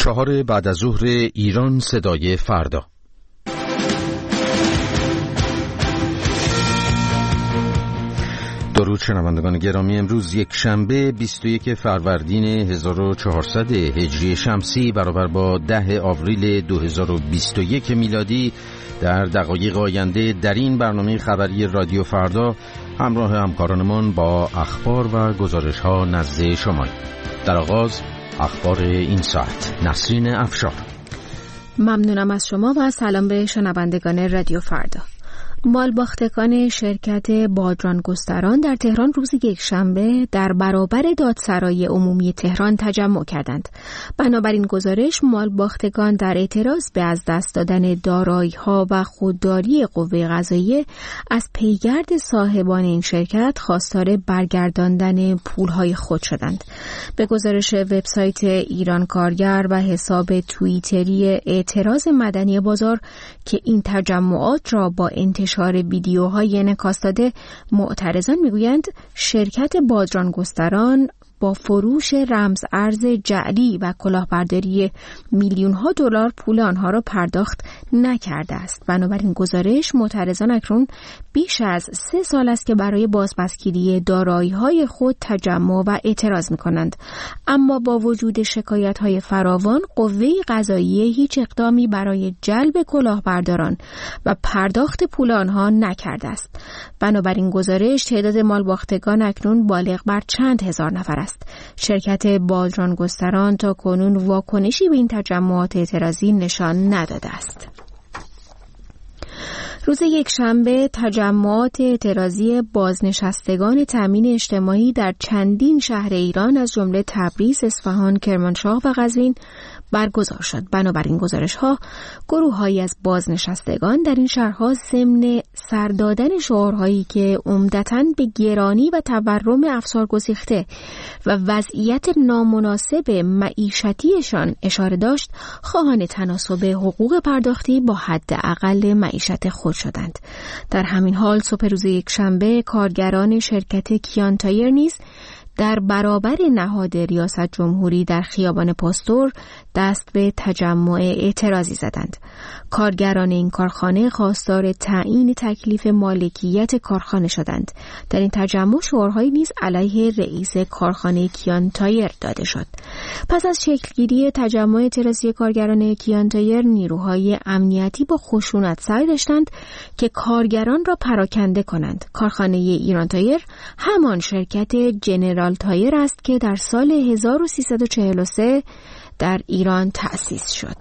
4 بعد از ظهر ایران صدای فردا. درود شنوندگان گرامی، امروز یک شنبه 21 فروردین 1400 هجری شمسی برابر با 10 آوریل 2021 میلادی در دقایق آینده در این برنامه خبری رادیو فردا همراه همکارانمان با اخبار و گزارش‌ها نزد شما. در آغاز اخبار این ساعت. نسرین افشار. ممنونم از شما و سلام به شنوندگان رادیو فردا. مالباختگان شرکت بادرانگستران در تهران روز یکشنبه در برابر دادسرای عمومی تهران تجمع کردند. بنابراین گزارش، مالباختگان در اعتراض به از دست دادن دارایی‌ها و خودداری قوه قضاییه از پیگرد صاحبان این شرکت خواستار برگرداندن پولهای خود شدند. به گزارش وبسایت ایران کارگر و حساب توییتری اعتراض مدنی بازار که این تجمعات را با انتشار ویدیوهای انعکاس داده، معترضان میگویند شرکت بادرانگستران با فروش رمز ارز جعلی و کلاهبرداری میلیون‌ها دلار پول آنها را پرداخت نکرده است. بنابراین گزارش، معترضان اکنون بیش از 3 سال است که برای بازپسگیری دارایی‌های خود تجمع و اعتراض می‌کنند، اما با وجود شکایت‌های فراوان قوه قضاییه هیچ اقدامی برای جلب کلاهبرداران و پرداخت پول آنها نکرده است. بنابراین گزارش، تعداد مالباختگان اکنون بالغ بر چند هزار نفر است. شرکت بادرانگستران تا کنون واکنشی به این تجمعات اعتراضی نشان نداده است. روز یکشنبه تجمعات اعتراضی بازنشستگان تامین اجتماعی در چندین شهر ایران از جمله تبریز، اصفهان، کرمانشاه و قزوین برگزار شد. بنابراین گزارش‌ها، گروه‌هایی از بازنشستگان در این شهرها ضمن سر دادن شعارهایی که عمدتاً به گرانی و تورم افسار گسیخته و وضعیت نامناسب معیشتیشان اشاره داشت، خواهان تناسب حقوق پرداختی با حداقل معیشت خود شدند. در همین حال صبح روز یکشنبه کارگران شرکت کیان تایر نیز در برابر نهاد ریاست جمهوری در خیابان پاستور دست به تجمع اعتراضی زدند. کارگران این کارخانه خواستار تعیین تکلیف مالکیت کارخانه شدند. در این تجمع شعارهایی نیز علیه رئیس کارخانه کیان تایر داده شد. پس از شکلگیری تجمع اعتراضی کارگران کیان تایر، نیروهای امنیتی با خشونت سعی داشتند که کارگران را پراکنده کنند. کارخانه ایران تایر همان شرکت جنرال تایر است که در سال 1343 در ایران تأسیس شد.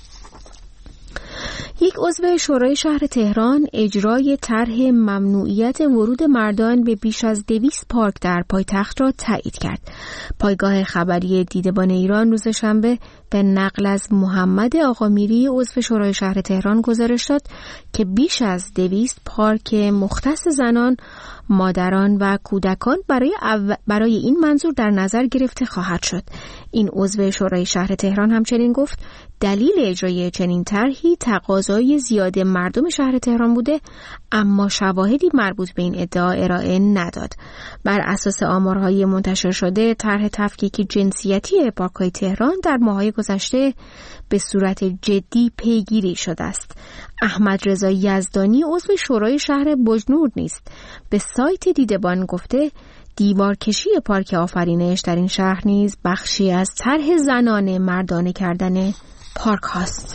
یک عضو شورای شهر تهران اجرای طرح ممنوعیت ورود مردان به بیش از 200 پارک در پایتخت را تایید کرد. پایگاه خبری دیدبان ایران روز شنبه به نقل از محمد آقامیری، عضو شورای شهر تهران، گزارش داد که بیش از 200 پارک مختص زنان، مادران و کودکان برای این منظور در نظر گرفته خواهد شد. این عضو شورای شهر تهران همچنین گفت دلیل اجرای چنین طرحی تقاضای زیاد مردم شهر تهران بوده، اما شواهدی مربوط به این ادعا ارائه نداد. بر اساس آمارهای منتشر شده، طرح تفکیک جنسیتی پارک‌های تهران در ماه‌های گذشته به صورت جدی پیگیری شده است. احمد رضا یزدانی، عضو شورای شهر بجنور نیز به سایت دیدبان گفته دیوارکشی پارک آفرینش در این شهر نیز بخشی از طرح زنانه مردانه کردن پارک هاست.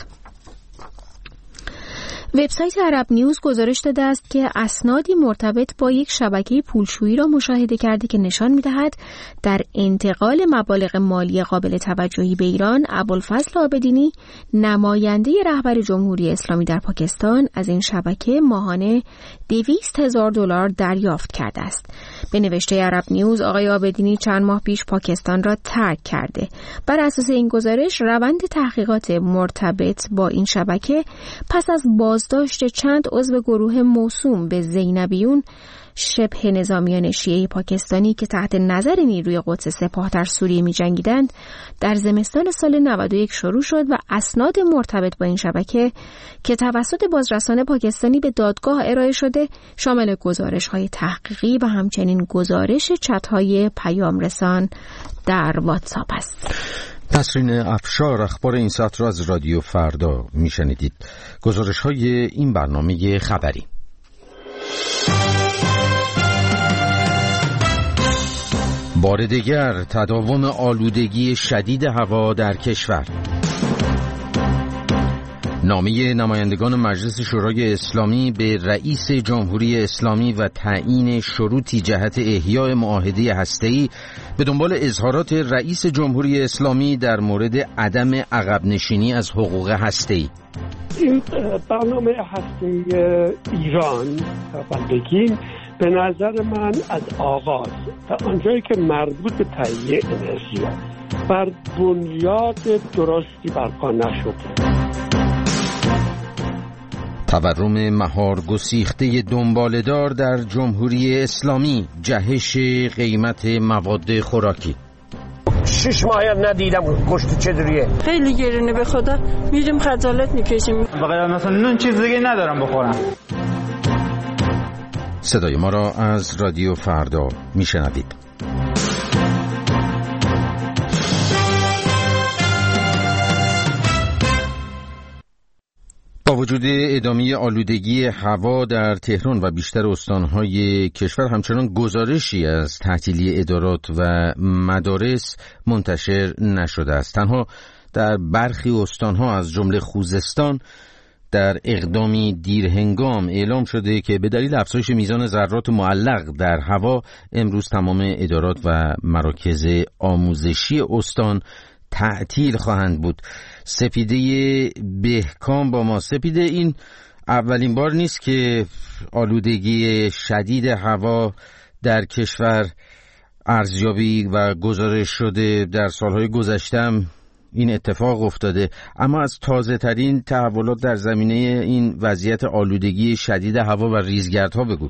وبسایت عرب نیوز گزارش داده است که اسنادی مرتبط با یک شبکه پولشویی را مشاهده کرده که نشان می‌دهد در انتقال مبالغ مالی قابل توجهی به ایران، ابوالفضل عابدینی، نماینده رهبر جمهوری اسلامی در پاکستان، از این شبکه ماهانه 200,000 دلار دریافت کرده است. به نوشته عرب نیوز، آقای عابدینی چند ماه پیش پاکستان را ترک کرده. بر اساس این گزارش، روند تحقیقات مرتبط با این شبکه پس از بازداشت چند عضو گروه موسوم به زینبیون، شبه نظامیان شیعه پاکستانی که تحت نظر نیروی قدس سپاه در سوریه می جنگیدند، در زمستان سال 91 شروع شد و اسناد مرتبط با این شبکه که توسط بازرسان پاکستانی به دادگاه ارائه شده شامل گزارش‌های تحقیقی و همچنین گزارش چت‌های پیام رسان در واتساپ است. نسرین افشار اخبار این ساعت را از رادیو فردا میشنیدید. گزارش های این برنامه خبری. بار دیگر تداوم آلودگی شدید هوا در کشور. نامه نمایندگان مجلس شورای اسلامی به رئیس جمهوری اسلامی و تعیین شروطی جهت احیای معاهده هسته‌ای به دنبال اظهارات رئیس جمهوری اسلامی در مورد عدم عقب نشینی از حقوق هسته‌ای. این برنامه هسته‌ای ایران و بگیم به نظر من از آغاز تا آنجایی که مربوط به تهیه انرژی بر بنیاد درستی برپا نشده. تورم مهار گسیخته دنباله‌دار در جمهوری اسلامی، جهش قیمت مواد خوراکی. 6 ماه ندیدم گوشت چجوریه، خیلی گرونه به خدا، میریم خجالت میکشیم. بقیه مثلا نون چیز دیگه ندارم بخورم. صدای ما را از رادیو فردا میشنوید. با وجود ادامه آلودگی هوا در تهران و بیشتر استانهای کشور، همچنان گزارشی از تعطیلی ادارات و مدارس منتشر نشده است. تنها در برخی استانها از جمله خوزستان در اقدامی دیرهنگام اعلام شده که به دلیل افزایش میزان ذرات معلق در هوا امروز تمام ادارات و مراکز آموزشی استان تعطیل خواهند بود. سپیده بهکام با ما. سپیده، این اولین بار نیست که آلودگی شدید هوا در کشور ارزیابی و گزارش شده. در سالهای گذشته این اتفاق افتاده، اما از تازه ترین تحولات در زمینه این وضعیت آلودگی شدید هوا و ریزگردها بگو.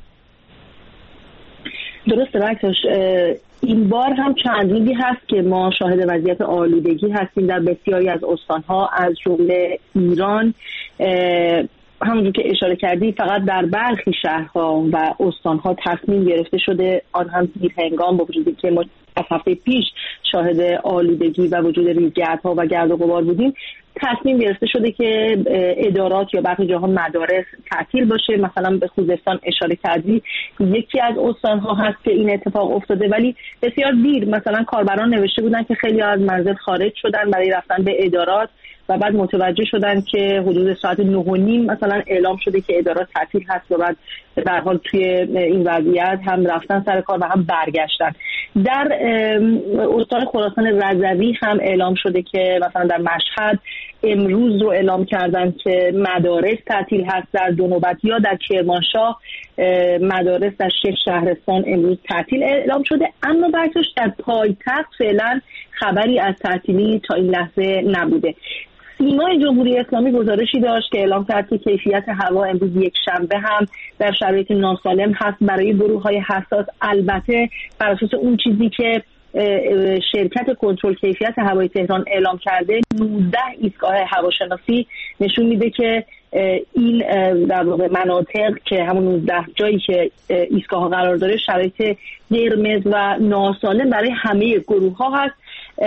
درسته بکتاش، این بار هم چند روزی هست که ما شاهد وضعیت آلودگی هستیم در بسیاری از استانها از جمله ایران. همونجور که اشاره کردی فقط در برخی شهرها و استانها تصمیم گرفته شده، آن هم دیرهنگام، با وجودی که ما از هفته پیش شاهد آلودگی و وجود ریزگردها و گرد و غبار بودیم، تصمیم گرفته شده که ادارات یا برخی جاها مدارس تعطیل باشه. مثلا به خوزستان اشاره کردی، یکی از استانها هست که این اتفاق افتاده، ولی بسیار دیر. مثلا کاربران نوشته بودن که خیلی از منزل خارج شدن برای رفتن به ادارات و بعد متوجه شدن که حدود ساعت 9:30 مثلا اعلام شده که ادارات تعطیل هست و بعد در حال توی این وضعیت هم رفتن سر کار و هم برگشتن. در استان خراسان رضوی هم اعلام شده که مثلا در مشهد امروز رو اعلام کردن که مدارس تعطیل هست در دو نوبت، یا در کرمانشاه مدارس در 6 شهرستان امروز تعطیل اعلام شده. اما بچه‌ش در پایتخت فعلا خبری از تعطیلی تا این لحظه نبوده. سیمای جمهوری اسلامی گزارشی داشت که اعلام کرد که کیفیت هوا امروز یک شنبه هم در شرایط ناسالم هست برای گروه‌های حساس. البته بر اساس اون چیزی که شرکت کنترل کیفیت هوای تهران اعلام کرده، 19 ایستگاه هواشناسی نشون میده که این در واقع مناطق که همون 19 جایی که ایستگاه ها قرار داره شرایط قرمز و ناسالم برای همه گروه ها هست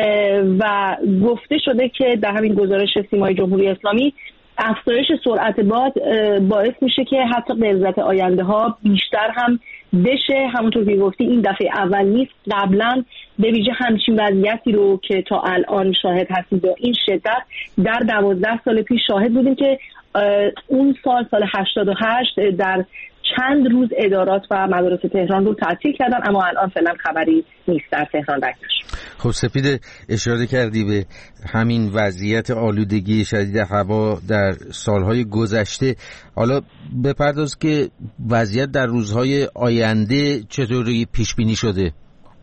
و گفته شده که در همین گزارش سیمای جمهوری اسلامی افزایش سرعت باد باعث میشه که حتی غلظت آینده ها بیشتر هم بشه. همونطور که گفتی این دفعه اول نیست، قبلا به ویژه همچین وضعیتی رو که تا الان شاهد هستیم با این شدت در 12 سال پیش شاهد بودیم که اون سال 88 در چند روز ادارات و مدارس تهران رو تعطیل کردن، اما الان فعلا خبری نیست در تهران بکش. خب سپید، اشاره کردی به همین وضعیت آلودگی شدید هوا در سالهای گذشته. حالا بپرداز که وضعیت در روزهای آینده چطوری پیش بینی شده؟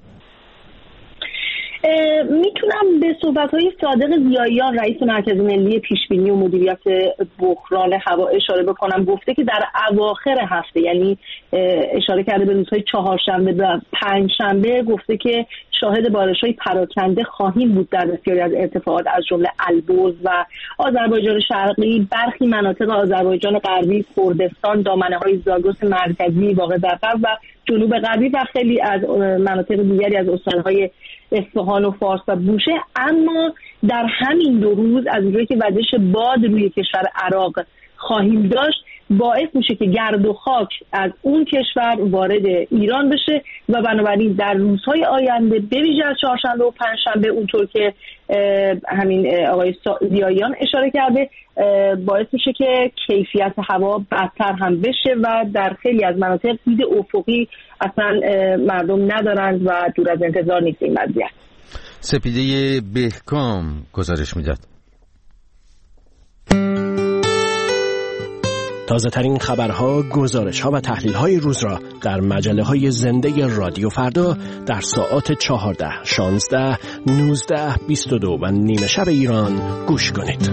میتونم به صحبت‌های صادق ضیاییان رئیس مرکز ملی پیشبینی و مدیریت بحران هوا اشاره بکنم. گفته که در اواخر هفته، یعنی اشاره کرده به روزهای چهارشنبه و پنجشنبه، گفته که شاهد بارش‌های پراکنده خواهیم بود در بسیاری از ارتفاعات از جمله البرز و آذربایجان شرقی، برخی مناطق آذربایجان غربی، کردستان، دامنه‌های زاگرس مرکزی واقع در غرب و جنوب غربی و خیلی از مناطق دیگری از استانهای اصفهان و فارس و بوشهر. اما در همین 2 روز از اونجایی که وزش باد روی کشور عراق خواهیم داشت، باعث میشه که گرد و خاک از اون کشور وارد ایران بشه و بنابراین در روزهای آینده به ویژه از چهارشنبه و پنجشنبه، اونطور که همین آقای زیاییان اشاره کرده، باعث میشه که کیفیت هوا بدتر هم بشه و در خیلی از مناطق دید افقی اصلا مردم ندارند و دور از انتظار نیست این وضعیت. سپیده بهکام گزارش میداد. تازه ترین خبرها، گزارش‌ها و تحلیل‌های روز را در مجله‌های زنده رادیو فردا در ساعات 14، 16، 19، 22 و نیمه شب ایران گوش کنید.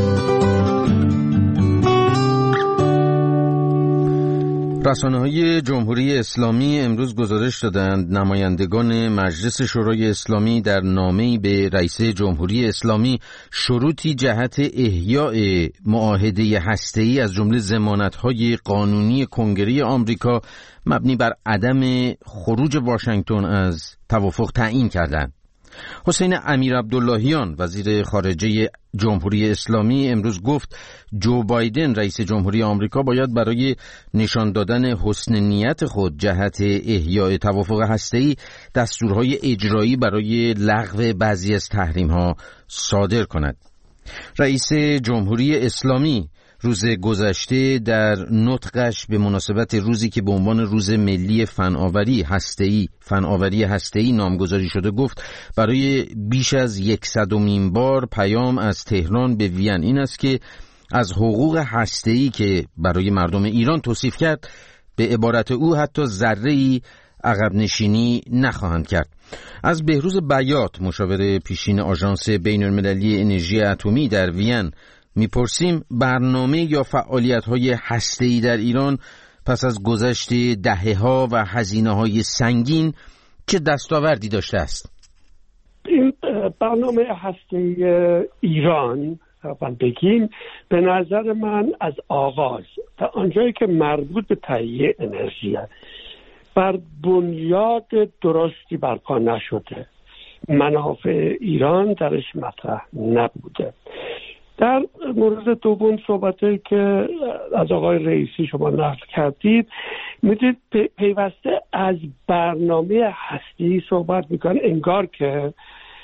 رسانه‌های جمهوری اسلامی امروز گزارش دادند نمایندگان مجلس شورای اسلامی در نامه‌ای به رئیس جمهوری اسلامی شروطی جهت احیاء معاهده هسته‌ای از جمله ضمانت‌های قانونی کنگره آمریکا مبنی بر عدم خروج واشنگتن از توافق تعیین کردند. حسین امیرعبداللهیان وزیر خارجه جمهوری اسلامی امروز گفت جو بایدن رئیس جمهوری آمریکا باید برای نشان دادن حسن نیت خود جهت احیاء توافق هسته‌ای دستورهای اجرایی برای لغو بعضی از تحریم‌ها صادر کند. رئیس جمهوری اسلامی روز گذشته در نطقش به مناسبت روزی که به عنوان روز ملی فناوری هسته‌ای نامگذاری شده گفت برای بیش از 100مین بار پیام از تهران به وین این است که از حقوق هسته‌ای که برای مردم ایران توصیف کرد به عبارت او حتی ذره‌ای عقب نشینی نخواهند کرد. از بهروز بیات مشاور پیشین آژانس بین‌المللی انرژی اتمی در وین میپرسیم برنامه یا فعالیت‌های هسته‌ای در ایران پس از گذشت دهه‌ها و هزینه‌های سنگین چه دستاوردی داشته است؟ این برنامه هسته‌ای ایران بگیم به نظر من از آغاز تا آنجایی که مربوط به تهیه انرژی بر بنیاد درستی برپا نشده، منافع ایران درش مطرح نبوده. در مورد دوم صحبتی که از آقای رئیسی شما نقل کردید، میدید پیوسته از برنامه هسته‌ای صحبت میکنن، انگار که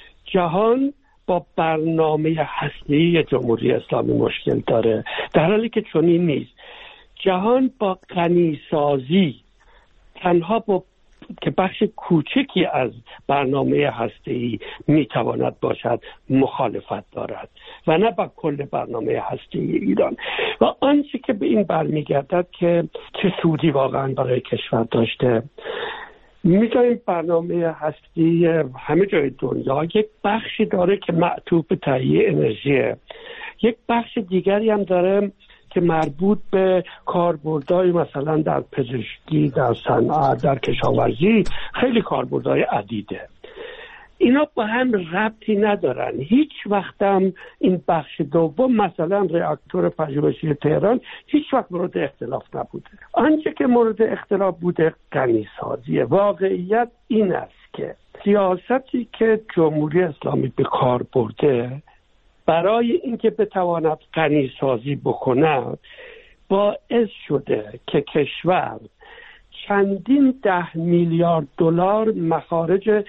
جهان با برنامه هسته‌ای جمهوری اسلامی مشکل داره، در حالی که چنین نیست. جهان با غنیسازی تنها با که بخش کوچکی از برنامه هسته‌ای میتواند باشد مخالفت دارد و نه با کل برنامه هسته‌ای ایران. و آنچه که به این برمیگردد که چه سودی واقعا برای کشور داشته، می‌دونیم برنامه هسته‌ای همه جای دنیا یک بخشی داره که معطوف به تهیه انرژیه، یک بخش دیگری هم داره که مربوط به کاربردهای مثلا در پزشکی، در صنعت، در کشاورزی، خیلی کاربردهای عدیده. اینا با هم ربطی ندارن. هیچ وقتم این بخش دوم مثلا راکتور پژوهشی تهران هیچ وقت مورد اختلاف نبوده. آنچه که مورد اختلاف بوده غنیسازی. واقعیت این است که سیاستی که جمهوری اسلامی به کار برده برای اینکه بتواند غنیسازی بکند باعث شده که کشور چندین 10 میلیارد دلار مخارج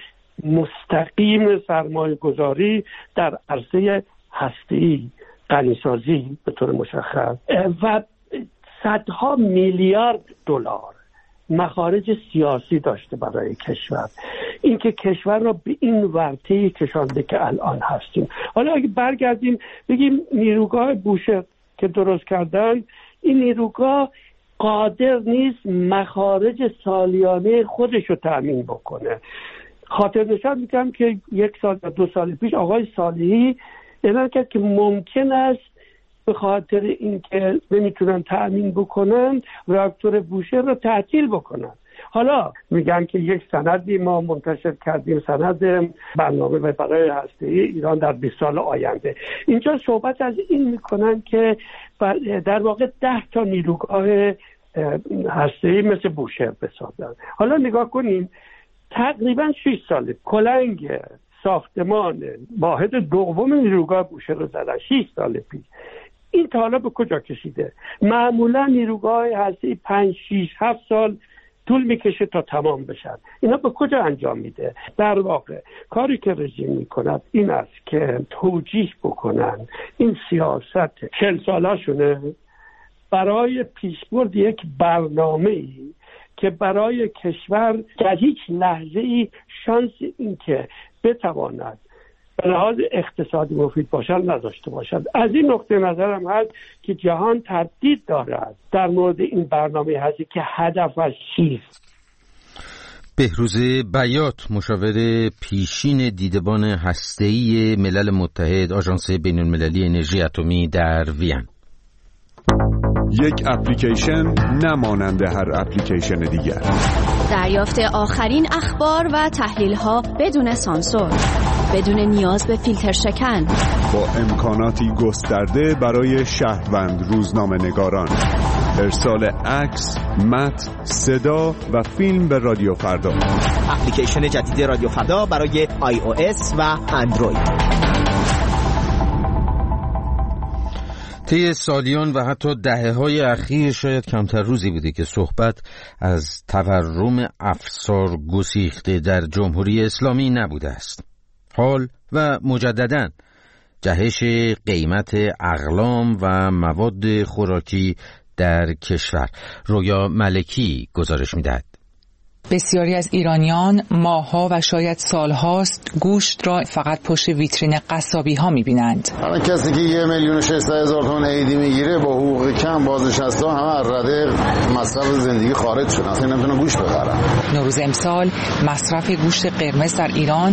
مستقیم سرمایه گذاری در عرصه هسته‌ای، غنیسازی به طور مشخص و صدها میلیارد دلار مخارج سیاسی داشته برای کشور. اینکه کشور را به این ورطه‌ای کشانده که الان هستیم. حالا اگه برگردیم بگیم نیروگاه بوشهر که درست کردن، این نیروگاه قادر نیست مخارج سالیانه خودش رو تأمین بکنه. خاطر نشان میگم که 1 سال یا 2 سال پیش آقای صالحی اعلام کرد که ممکن است به خاطر اینکه نمیتونن تأمین بکنن راکتور بوشهر رو تعطیل بکنن. حالا میگن که یک سندی ما منتشر کردیم، سند برنامه برای هسته‌ای ایران در 20 سال آینده. اینجا صحبت از این میکنن که در واقع 10 تا نیروگاه هسته‌ای مثل بوشهر بسازن. حالا نگاه کنین تقریبا 6 ساله کلنگ ساختمان واحد دوم نیروگاه بوشهر رو زدن 6 سال پیش. این تا حالا به کجا کشیده؟ معمولا نیروگاه هسته‌ای 5 6 7 سال طول میکشه تا تمام بشن. اینا به کجا انجام میده؟ در واقع کاری که رژیم میکند این است که توجیه بکنن این سیاست 40 ساله‌شونه برای پیشبرد یک برنامه‌ای که برای کشور در هیچ لحظه‌ای شانس این که بتواند به لحاظ اقتصادی مفید باشد نداشته باشد. از این نقطه نظرم هست که جهان تردید دارد در مورد این برنامه هستی که هدفش چیست. بهروز بیات، مشاور پیشین دیدبان هسته‌ای ملل متحد، آژانس بین‌المللی انرژی اتمی در وین. یک اپلیکیشن نمانند هر اپلیکیشن دیگر. دریافت آخرین اخبار و تحلیل‌ها بدون سانسور، بدون نیاز به فیلتر شکن، با امکاناتی گسترده برای شهروند روزنامه‌نگاران. ارسال عکس، متن، صدا و فیلم به رادیو فردا. اپلیکیشن جدید رادیو فردا برای iOS و اندروید. طی سالیان و حتی دهه‌های اخیر شاید کمتر روزی بوده که صحبت از تورم افسار گسیخته در جمهوری اسلامی نبوده است. حال و مجدداً جهش قیمت اقلام و مواد خوراکی در کشور. رویا ملکی گزارش می‌دهد. بسیاری از ایرانیان ماه‌ها و شاید سال‌هاست گوشت را فقط پشت ویترین قصابی‌ها می‌بینند. همه کسی که 1,600,000 تومان عیدی میگیره با حقوق کم بازنشسته همه از رده مصرف زندگی خارج شدن، اصلا نمیتونن گوشت بخرن. نوروز امسال مصرف گوشت قرمز در ایران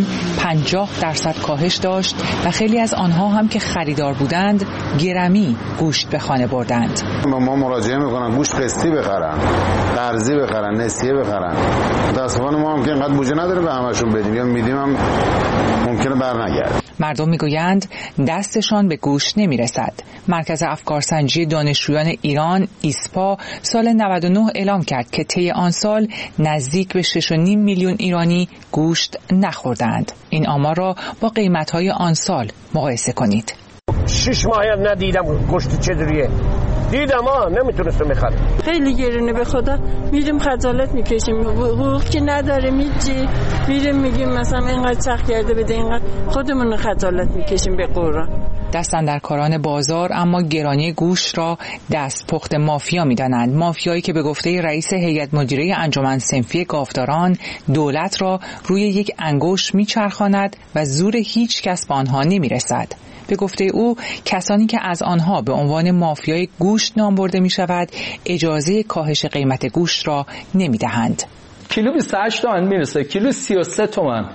50% کاهش داشت و خیلی از آنها هم که خریدار بودند گرمی گوشت به خانه بردند. ما مراجعه می‌کنن گوشت قسطی بخرن، قرضی بخرن، نسیه بخرن. متاسفانه ما هم که اینقدر بودجه نداره به همشون بدیم، یا میدیم هم ممکنه برنگرده. مردم میگویند دستشان به گوشت نمیرسد. مرکز افکارسنجی دانشجویان ایران ایسپا سال 99 اعلام کرد که طی آن سال نزدیک به 6.5 میلیون ایرانی گوشت نخوردند. این آمار را با قیمت‌های آن سال مقایسه کنید. 6 ماه ندیدم گوشت چجوریه. دیدم نمیتونستم بخرم. خیلی گرونه به خدا. میریم خجالت میکشیم. حقوق که نداره میریم میگیم مثلا اینقدر سخت کرده بده، اینقدر خودمون خجالت میکشیم به قرآن. دست اندرکاران بازار اما گرانی گوشت را دست پخت مافیا میدانند. مافیایی که به گفته رئیس هیئت مدیره انجمن صنفی گاوداران دولت را روی یک انگشت میچرخاند و زور هیچ کس به آنها نمیرسد. به گفته او کسانی که از آنها به عنوان مافیای گوشت نام برده می شود اجازه کاهش قیمت گوشت را نمی دهند. کیلو 28 تومن میرسه، کیلو 33 تومن،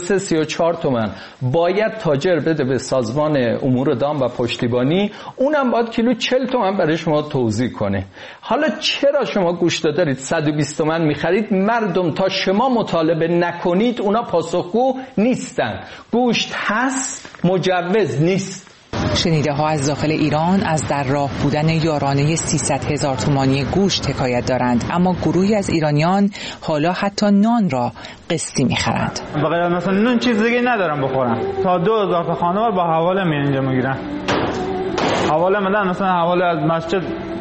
34 تومن باید تاجر بده به سازمان امور دام و پشتیبانی، اونم باید کیلو 40 تومن برای شما توزیع کنه. حالا چرا شما گوشت دارید 120 تومن میخرید؟ مردم تا شما مطالبه نکنید اونا پاسخگو نیستن. گوشت هست، مجوز نیست. شنیده ها از داخل ایران از در راه بودن یارانه 300,000 تومانی گوشت حکایت دارند، اما گروهی از ایرانیان حالا حتی نان را قسطی میخرند. بغیر مثلا نون چیز دیگه ندارم بخورم، تا 2,000 تا خانوار با حواله میان اینجا میگیرن. حواله میدن، مثلا حواله از مسجد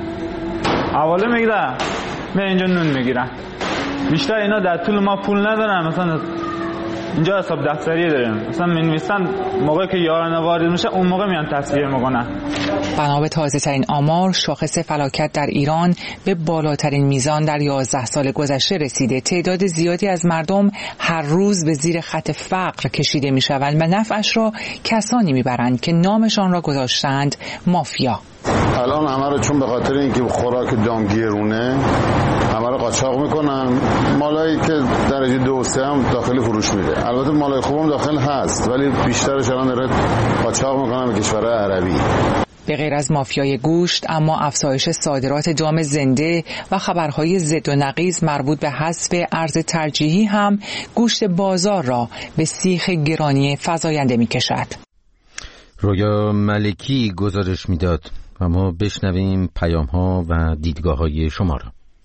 حواله میگیرن، میان اینجا نون میگیرن. بیشتر اینا در طول ما پول ندارن، مثلا اینجا حساب دفتری داریم، مثلا می‌نویسن موقعی که یارانه وارد میشه اون موقع میان تصویر میکنن. بنا به تازه‌ترین آمار شاخص فلاکت در ایران به بالاترین میزان در 11 سال گذشته رسیده. تعداد زیادی از مردم هر روز به زیر خط فقر کشیده میشوند و نفعش را کسانی میبرند که نامشان را گذاشتند مافیا. الان همه رو چون به خاطر اینکه خوراک دام گرونه همه رو قاچاق میکنن. مالایی که درجه 2 و 3 هم داخلی فروش میره. البته مالای خوبم داخل هست ولی بیشترش الان داره قاچاق میکنن به کشورهای عربی. به غیر از مافیای گوشت اما افزایش صادرات دام زنده و خبرهای ضد و نقیض مربوط به حذف ارز ترجیحی هم گوشت بازار را به سیخ گرانی فزاینده میکشد. رویا ملکی گزارش میداد و ما بشنویم پیام‌ها و دیدگاه‌های شما را.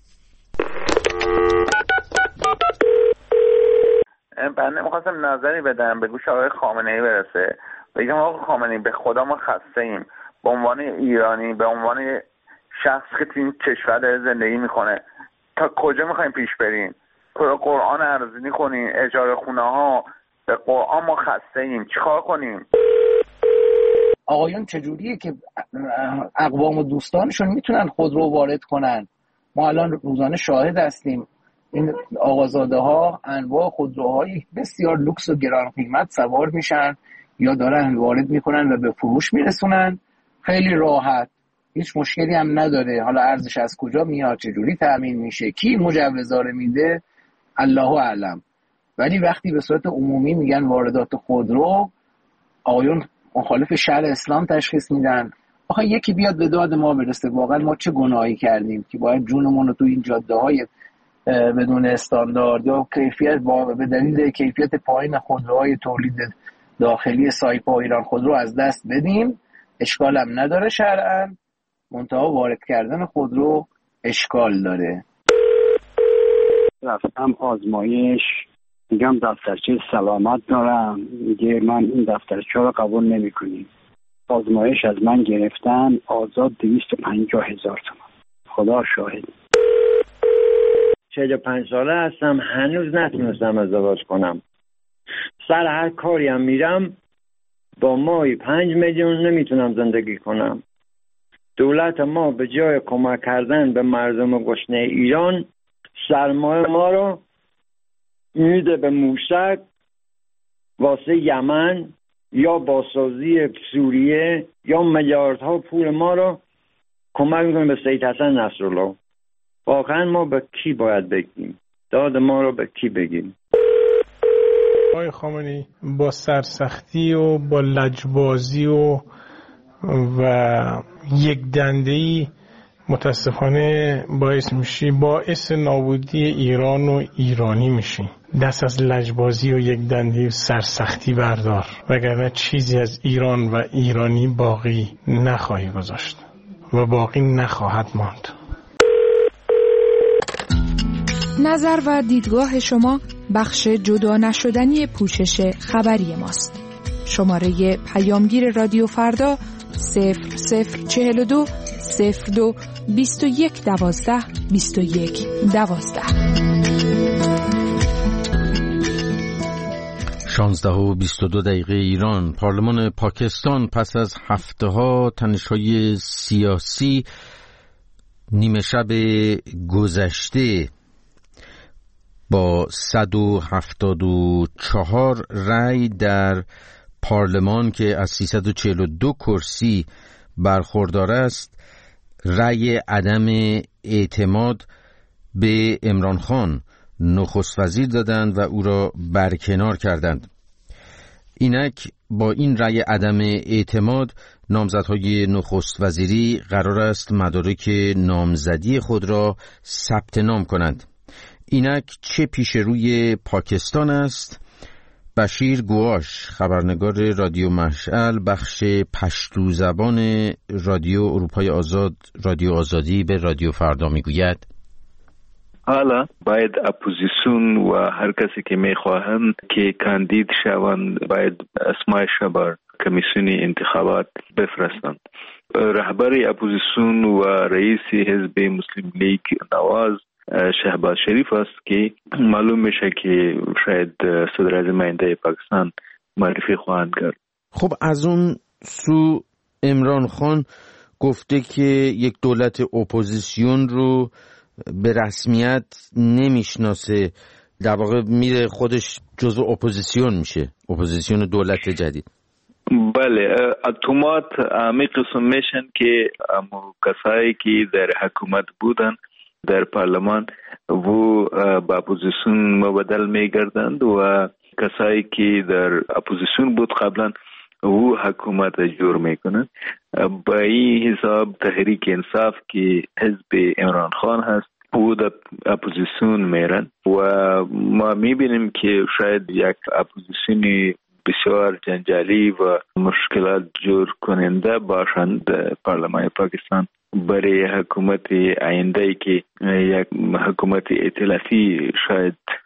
بنده میخواستم نظری بدم به گوش آقای خامنه‌ای برسه. بگم آقای خامنه‌ای به خدا ما خسته ایم به عنوان ایرانی، به عنوان شخص که تو این کشور داره زندگی میکنه. تا کجا میخوایم پیش بریم؟ قرآن ارزونی کنیم، اجاره خونه ها، به قرآن ما خسته ایم، چیکار کنیم؟ آقایون چجوریه که اقوام و دوستانشون میتونن خودرو وارد کنن؟ ما الان روزانه شاهد هستیم این آقازاده ها انواع خودروهای بسیار لوکس و گران قیمت سوار میشن یا دارن وارد میکنن و به فروش میرسونن خیلی راحت، هیچ مشکلی هم نداره. حالا ارزش از کجا میاد، چجوری تامین میشه، کی مجوزاره میده، الله اعلم. ولی وقتی به صورت عمومی میگن واردات خودرو، آقایون مخالف شرع اسلام تشخیص میدن. آخه یکی بیاد به داد ما برسه، واقعا ما چه گناهی کردیم که باید جونمون رو تو این جاده‌های بدون استاندارد یا کیفیت به دلیل کیفیت پایین خودروهای تولید داخلی سایپا ایران خودرو از دست بدیم؟ اشکال هم نداره شرعاً، منتها وارد کردن خودرو اشکال داره. رفتم آزمایش، میگم دفترچه سلامت دارم، میگه من این دفترچه رو قبول نمی کنیم. آزمایش از من گرفتن آزاد 250,000 تومان. خدا شاهد. 45 ساله هستم، هنوز نتونستم ازدواج کنم. سر هر کاری هم میرم با ماهی 5 میلیون نمیتونم زندگی کنم. دولت ما به جای کمک کردن به مردم گشنه ایران سرمایه ما رو میده به موشک واسه یمن یا بازسازی سوریه یا میلیاردها پول ما رو کمک میکنه به سید حسن نصرالله. واقعا ما به کی باید بگیم؟ داد ما رو به کی بگیم؟ آقای خامنه‌ای با سرسختی و با لجبازی و یک دنده‌ای متاسفانه باعث نابودی ایران و ایرانی میشی. دست از لجبازی و یک دنده‌ای سرسختی بردار، وگرنه چیزی از ایران و ایرانی باقی نخواهی گذاشت و باقی نخواهد ماند. نظر و دیدگاه شما بخش جدا نشدنی پوشش خبری ماست. شماره پیامگیر رادیو فردا 0042 02 21 12 21 12. 16:22 ایران. پارلمان پاکستان پس از هفته‌ها تنش‌های سیاسی نیمه شب گذشته با 174 رأی در پارلمان که از 342 کرسی برخوردار است رأی عدم اعتماد به عمران خان نخست وزیر دادند و او را برکنار کردند. اینک با این رأی عدم اعتماد نامزدهای نخست وزیری قرار است مدارک نامزدی خود را ثبت نام کنند. اینک چه پیش روی پاکستان است؟ بشیر گواش، خبرنگار رادیو مشعل بخش پشتو زبان رادیو اروپای آزاد، رادیو آزادی به رادیو فردا میگوید حالا باید اپوزیسیون و هر کسی که میخواهند که کاندید شوند باید اسمایش بر کمیسیون انتخابات بفرستند. رهبر اپوزیسیون و رئیس حزب مسلم لیگ نواز شهباز شریف است که معلوم میشه که شاید صدر اعظم آینده پاکستان معرفی خواهند کرد. خب از اون سو عمران خان گفته که یک دولت اپوزیسیون رو به رسمیت نمیشناسه، در واقع میره خودش جزو اپوزیسیون میشه، اپوزیسیون دولت جدید. بله، اتومات می قسم میشن که کسایی که در حکومت بودن در پارلمان و با اپوزیسیون مبدل میگردند و کسایی که در اپوزیسیون بود قبلا و حکومت جور میکنند. با این حساب تحریک انصاف که حزب عمران خان هست او در اپوزیسیون میرن و ما میبینیم که شاید یک اپوزیسیونی بسیار جنجالی و مشکلات جور کننده باشند پارلمان پاکستان برای حکومت آینده که یک حکومت ائتلافی شاید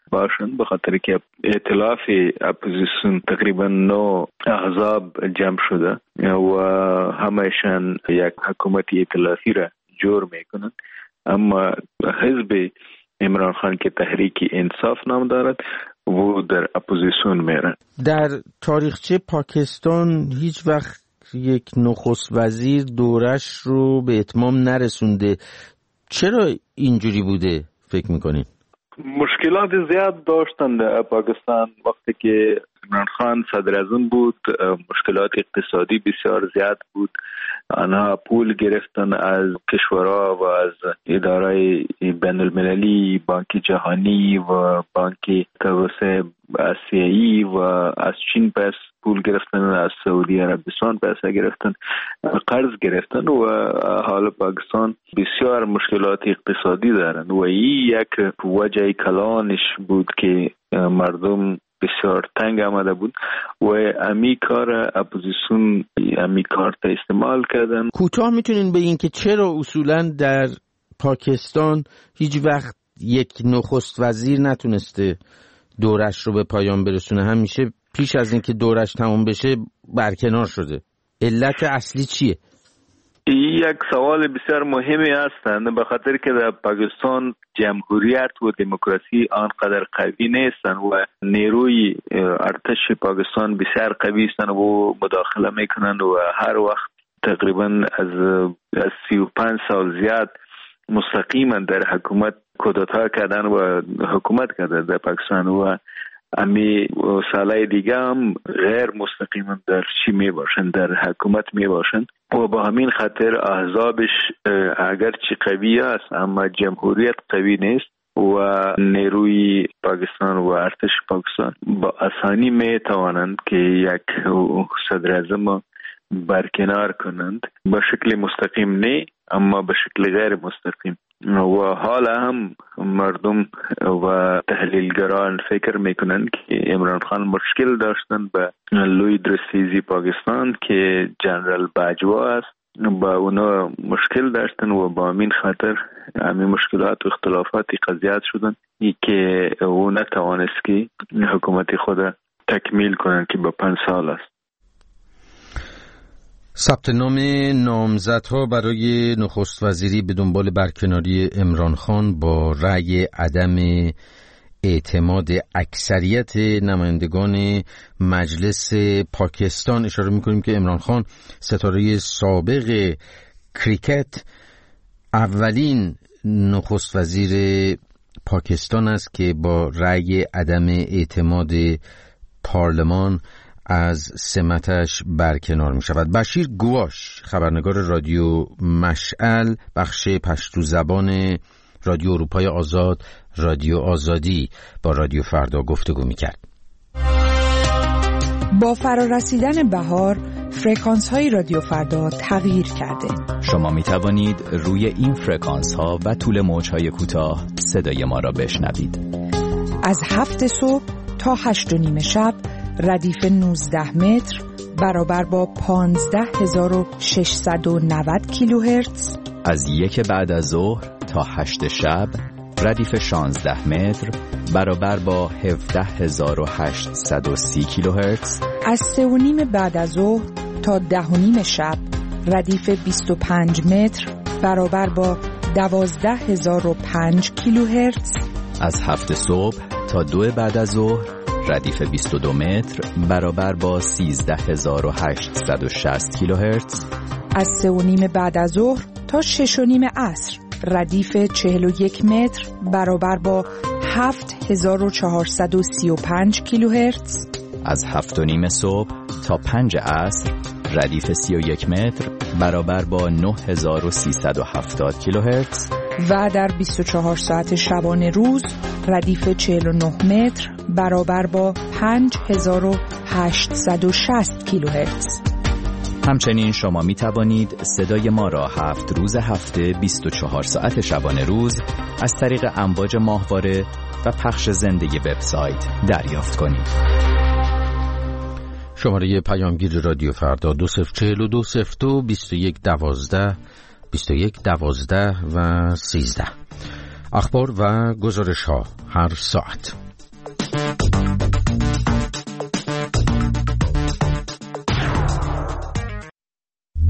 باشند، به خاطر که ائتلاف اپوزیسیون تقریبا 9 احزاب جمع شده و همهشان یک حکومت ائتلافی را جور میکنند. اما حزب عمران خان که تحریک انصاف نام دارد و در اپوزیسیون میرن. در تاریخچه پاکستان هیچ وقت یک نخست وزیر دورش رو به اتمام نرسونده. چرا اینجوری بوده فکر میکنین؟ مشکلات زیاد داشتن در پاکستان وقتی که عمران خان صدر اعظم بود. مشکلات اقتصادی بسیار زیاد بود. آنها پول گرفتن از کشورها و از اداره بین المللی، بانک جهانی و بانک توسعه آسیایی و از چین پس پول گرفتن، از سعودی عربستان پیسه گرفتن، قرض گرفتن و حال پاکستان بسیار مشکلات اقتصادی دارند و این یک وجه کلانش بود که مردم بسیار تنگ آمده بود و امی کار اپوزیسیون امی کار تا استعمال کردن. کوتاه میتونین بگین که چرا اصولا در پاکستان هیچ وقت یک نخست وزیر نتونسته دورش رو به پایان برسونه؟ همیشه پیش از اینکه دورش تموم بشه برکنار شده. علت اصلی چیه؟ یک سوال بسیار مهمی هستند، به خاطر که در پاکستان جمهوریت و دموکراسی آنقدر قوی نیستند و نیروی ارتش پاکستان بسیار قوی هستند و مداخله میکنند و هر وقت تقریبا از 35 سال زیاد مستقیما در حکومت کودتا کردن و حکومت کردن در پاکستان و امی سالهای دیگه هم غیر مستقیما در چی می باشند، در حکومت می باشند و با همین خاطر احزابش اگرچه قوی است اما جمهوریت قوی نیست و نیروی پاکستان و ارتش پاکستان با آسانی می توانند که یک صدر اعظم برکنار کنند، به شکل مستقیم نه اما به شکل غیر مستقیم. و حالا هم مردم و تحلیلگران فکر میکنند که عمران خان مشکل داشتن به لوی درستیزی پاکستان که جنرال باجوا است، با اونا مشکل داشتن و با همین خاطر همین مشکلات و اختلافات قضیت شدن که او نتوانست که حکومت خود تکمیل کنند که با 5 سال است. ثبت نام نامزدها برای نخست وزیری به دنبال برکناری عمران خان با رأی عدم اعتماد اکثریت نمایندگان مجلس پاکستان. اشاره می‌کنیم که عمران خان ستاره سابق کریکت اولین نخست وزیر پاکستان است که با رأی عدم اعتماد پارلمان از سمتش برکنار می شود. بشیر گواش، خبرنگار رادیو مشعل بخش پشتو زبان رادیو اروپای آزاد، رادیو آزادی، با رادیو فردا گفتگو می کرد. با فرارسیدن بهار فرکانس های رادیو فردا تغییر کرده. شما می توانید روی این فرکانس ها و طول موج های کوتاه صدای ما را بشنوید. از 7 صبح تا 8:30 شب ردیف 19 متر برابر با 15690 کیلوهرتز. از 1 بعد از ظهر تا 8 شب ردیف 16 متر برابر با 17830 کیلوهرتز. از 3:30 بعد از ظهر تا 10:30 شب ردیف 25 متر برابر با 12005 کیلوهرتز. از 7 صبح تا 2 بعد از ظهر ردیف 22 متر برابر با 13860 کیلوهرتز. از 3:30 بعد از ظهر تا 6:30 عصر ردیف 41 متر برابر با 7435 کیلوهرتز. از 7:30 صبح تا 5 عصر ردیف 31 متر برابر با 9370 کیلوهرتز. و در 24 ساعت شبانه روز ردیف 49 متر برابر با 5860 کیلوهرتز. همچنین شما می توانید صدای ما را 7 روز هفته 24 ساعت شبانه روز از طریق امواج ماهواره و پخش زنده وبسایت دریافت کنید. شماره پیامگیر رادیو فردا 204202 2112 2112 و 13. اخبار و گزارش ها هر ساعت.